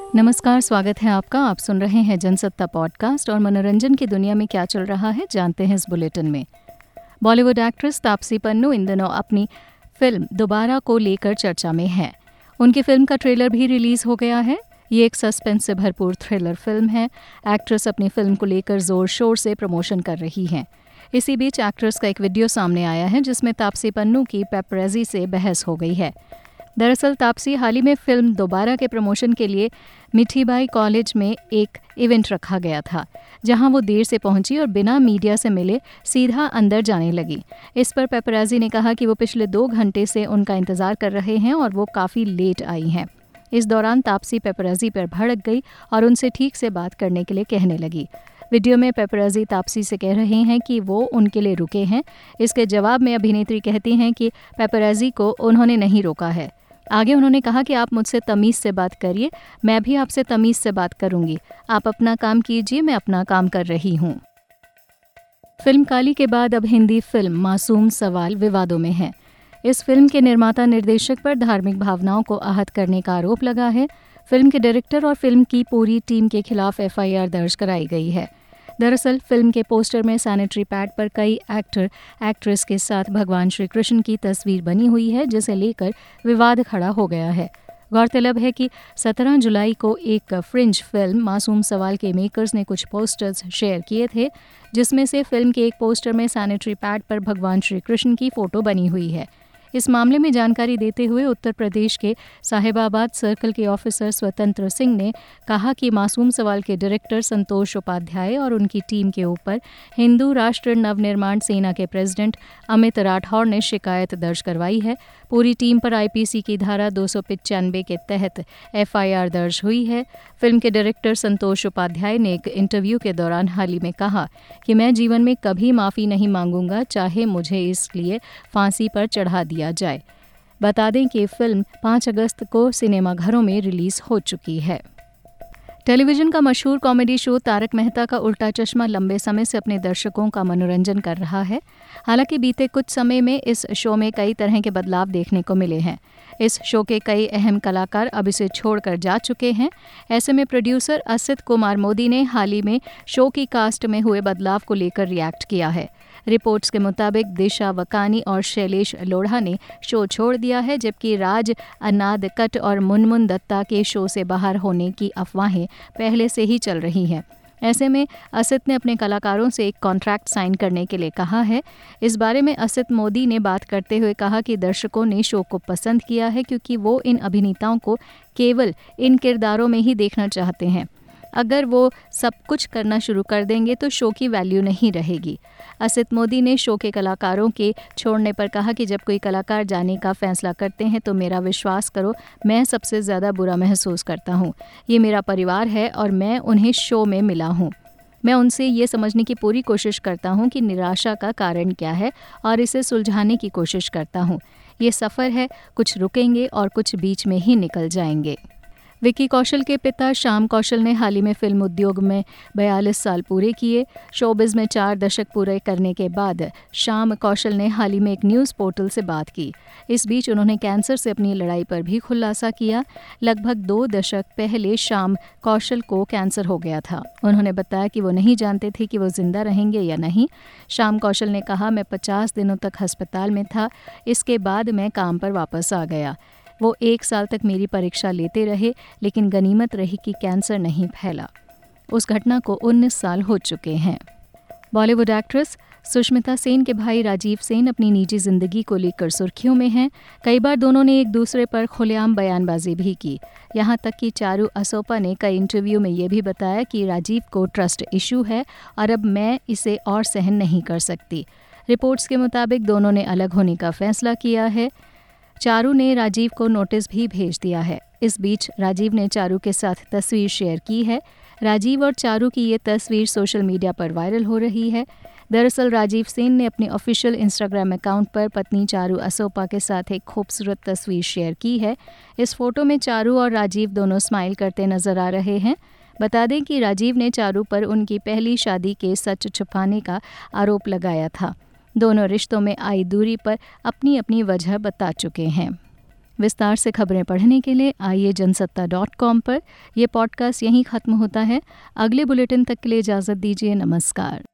नमस्कार, स्वागत है आपका। आप सुन रहे हैं जनसत्ता पॉडकास्ट और मनोरंजन की दुनिया में क्या चल रहा है जानते हैं इस बुलेटिन में। बॉलीवुड एक्ट्रेस तापसी पन्नू इन दिनों अपनी फिल्म दोबारा को लेकर चर्चा में है। उनकी फिल्म का ट्रेलर भी रिलीज हो गया है। ये एक सस्पेंस से भरपूर थ्रिलर फिल्म है। एक्ट्रेस अपनी फिल्म को लेकर जोर शोर से प्रमोशन कर रही हैं। इसी बीच एक्ट्रेस का एक वीडियो सामने आया है जिसमें तापसी पन्नू की पेपरेजी से बहस हो गई है। दरअसल तापसी हाल ही में फिल्म दोबारा के प्रमोशन के लिए मिठीबाई कॉलेज में एक इवेंट रखा गया था, जहां वो देर से पहुंची और बिना मीडिया से मिले सीधा अंदर जाने लगी। इस पर पेपराजी ने कहा कि वो पिछले 2 घंटे से उनका इंतजार कर रहे हैं और वो काफ़ी लेट आई हैं। इस दौरान तापसी पेपराजी पर भड़क गई और उनसे ठीक से बात करने के लिए कहने लगी। वीडियो में पेपराजी तापसी से कह रहे हैं कि वो उनके लिए रुके हैं। इसके जवाब में अभिनेत्री कहती हैं कि पेपराजी को उन्होंने नहीं रोका है। आगे उन्होंने कहा कि आप मुझसे तमीज़ से बात करिए, मैं भी आपसे तमीज़ से बात करूंगी। आप अपना काम कीजिए, मैं अपना काम कर रही हूं। फिल्म काली के बाद अब हिंदी फिल्म मासूम सवाल विवादों में है। इस फिल्म के निर्माता निर्देशक पर धार्मिक भावनाओं को आहत करने का आरोप लगा है। फिल्म के डायरेक्टर और फिल्म की पूरी टीम के खिलाफ एफआईआर दर्ज कराई गई है। दरअसल फिल्म के पोस्टर में सैनिटरी पैड पर कई एक्टर एक्ट्रेस के साथ भगवान श्री कृष्ण की तस्वीर बनी हुई है, जिसे लेकर विवाद खड़ा हो गया है। गौरतलब है कि 17 जुलाई को एक फ्रिंज फिल्म मासूम सवाल के मेकर्स ने कुछ पोस्टर्स शेयर किए थे, जिसमें से फिल्म के एक पोस्टर में सैनिटरी पैड पर भगवान श्री कृष्ण की फोटो बनी हुई है। इस मामले में जानकारी देते हुए उत्तर प्रदेश के साहिबाबाद सर्कल के ऑफिसर स्वतंत्र सिंह ने कहा कि मासूम सवाल के डायरेक्टर संतोष उपाध्याय और उनकी टीम के ऊपर हिंदू राष्ट्र नवनिर्माण सेना के प्रेसिडेंट अमित राठौर ने शिकायत दर्ज करवाई है। पूरी टीम पर आईपीसी की धारा 295 के तहत एफआईआर दर्ज हुई है। फिल्म के डायरेक्टर संतोष उपाध्याय ने एक इंटरव्यू के दौरान हाल ही में कहा कि मैं जीवन में कभी माफ़ी नहीं मांगूंगा, चाहे मुझे इसलिए फांसी पर चढ़ा दिया जाए। बता दें कि फिल्म 5 अगस्त को सिनेमाघरों में रिलीज हो चुकी है। टेलीविजन का मशहूर कॉमेडी शो तारक मेहता का उल्टा चश्मा लंबे समय से अपने दर्शकों का मनोरंजन कर रहा है। हालांकि बीते कुछ समय में इस शो में कई तरह के बदलाव देखने को मिले हैं। इस शो के कई अहम कलाकार अब इसे छोड़कर जा चुके हैं। ऐसे में प्रोड्यूसर असित कुमार मोदी ने हाल ही में शो की कास्ट में हुए बदलाव को लेकर रिएक्ट किया है। रिपोर्ट्स के मुताबिक दिशा वकानी और शैलेश लोढ़ा ने शो छोड़ दिया है, जबकि राज अनादकट और मुनमुन दत्ता के शो से बाहर होने की अफवाहें पहले से ही चल रही हैं। ऐसे में असित ने अपने कलाकारों से एक कॉन्ट्रैक्ट साइन करने के लिए कहा है। इस बारे में असित मोदी ने बात करते हुए कहा कि दर्शकों ने शो को पसंद किया है क्योंकि वो इन अभिनेताओं को केवल इन किरदारों में ही देखना चाहते हैं। अगर वो सब कुछ करना शुरू कर देंगे तो शो की वैल्यू नहीं रहेगी। असित मोदी ने शो के कलाकारों के छोड़ने पर कहा कि जब कोई कलाकार जाने का फैसला करते हैं तो मेरा विश्वास करो, मैं सबसे ज़्यादा बुरा महसूस करता हूँ। ये मेरा परिवार है और मैं उन्हें शो में मिला हूँ। मैं उनसे ये समझने की पूरी कोशिश करता हूँ कि निराशा का कारण क्या है और इसे सुलझाने की कोशिश करता हूँ। ये सफ़र है, कुछ रुकेंगे और कुछ बीच में ही निकल जाएंगे। विक्की कौशल के पिता श्याम कौशल ने हाल ही में फिल्म उद्योग में 42 साल पूरे किए। शोबिज़ में 4 दशक पूरे करने के बाद श्याम कौशल ने हाल ही में एक न्यूज़ पोर्टल से बात की। इस बीच उन्होंने कैंसर से अपनी लड़ाई पर भी खुलासा किया। लगभग 2 दशक पहले श्याम कौशल को कैंसर हो गया था। उन्होंने बताया कि वो नहीं जानते थे कि वो जिंदा रहेंगे या नहीं। श्याम कौशल ने कहा, मैं 50 दिनों तक अस्पताल में था, इसके बाद मैं काम पर वापस आ गया। वो 1 साल तक मेरी परीक्षा लेते रहे, लेकिन गनीमत रही कि कैंसर नहीं फैला। उस घटना को 19 साल हो चुके हैं। बॉलीवुड एक्ट्रेस सुष्मिता सेन के भाई राजीव सेन अपनी निजी जिंदगी को लेकर सुर्खियों में हैं। कई बार दोनों ने एक दूसरे पर खुलेआम बयानबाजी भी की। यहाँ तक कि चारू असोपा ने कई इंटरव्यू में ये भी बताया कि राजीव को ट्रस्ट इशू है और अब मैं इसे और सहन नहीं कर सकती। रिपोर्ट्स के मुताबिक दोनों ने अलग होने का फैसला किया है। चारू ने राजीव को नोटिस भी भेज दिया है। इस बीच राजीव ने चारू के साथ तस्वीर शेयर की है। राजीव और चारू की ये तस्वीर सोशल मीडिया पर वायरल हो रही है। दरअसल राजीव सेन ने अपने ऑफिशियल इंस्टाग्राम अकाउंट पर पत्नी चारू असोपा के साथ एक खूबसूरत तस्वीर शेयर की है। इस फोटो में चारू और राजीव दोनों स्माइल करते नजर आ रहे हैं। बता दें कि राजीव ने चारू पर उनकी पहली शादी के सच छुपाने का आरोप लगाया था। दोनों रिश्तों में आई दूरी पर अपनी अपनी वजह बता चुके हैं। विस्तार से खबरें पढ़ने के लिए आइए जनसत्ता.com पर। यह पॉडकास्ट यहीं ख़त्म होता है। अगले बुलेटिन तक के लिए इजाज़त दीजिए। नमस्कार।